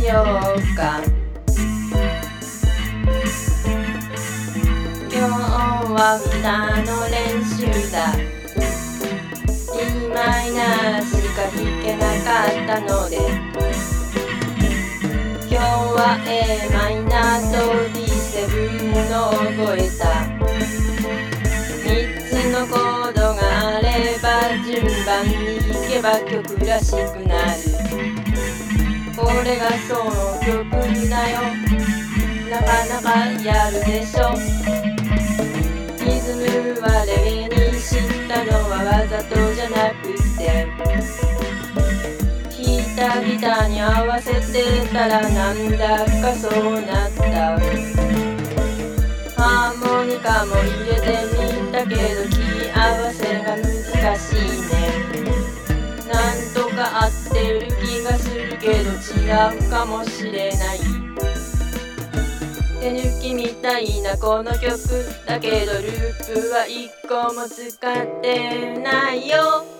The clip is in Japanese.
ようか。今日は歌の練習だ。E マイナーしか弾けなかったので、今日は A マイナーと D7 の覚えた。3つのコードがあれば順番に弾けば曲らしくなる。これがその曲だよ。なかなかやるでしょ。リズムはレゲエにしたのはわざとじゃなくて、弾いたギターに合わせてたらなんだかそうなった。ハーモニカも入れてみたけどキー合わせが難しいね。なんとか合ってる気がするけど違うかもしれない。手抜きみたいなこの曲だけどループは1個も使ってないよ。